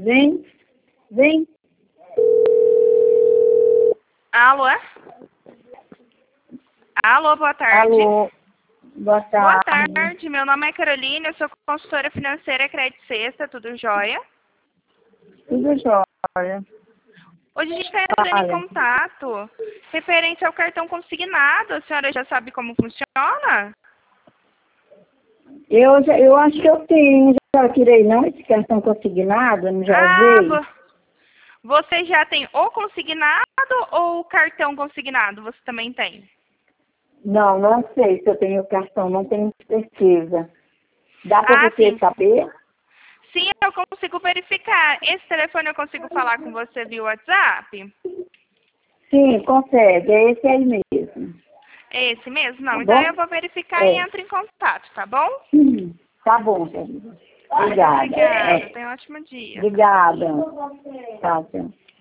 Vem, vem. Alô? Alô, boa tarde. Alô, boa Boa tarde. tarde, meu nome é Carolina, eu sou consultora financeira Crédito Sexta, tudo jóia? Tudo jóia. Hoje a gente está entrando em Olha, contato referente ao cartão consignado. A senhora já sabe como funciona? eu acho que eu tenho, já tirei não esse cartão consignado, não já Ah, usei. você já tem o consignado ou o cartão consignado? Você também tem? Não, não sei se eu tenho o cartão, não tenho certeza. Dá para Ah, você sim. saber? Sim, eu consigo verificar. Esse telefone eu consigo falar com você via WhatsApp? Sim, consegue, é esse aí mesmo. É esse mesmo? Tá Não, então eu bom? vou verificar e É. entro em contato, tá bom? Tá bom, querida. Muito Obrigada. obrigada. É. Tenha um ótimo dia. Obrigada. Tchau, tchau.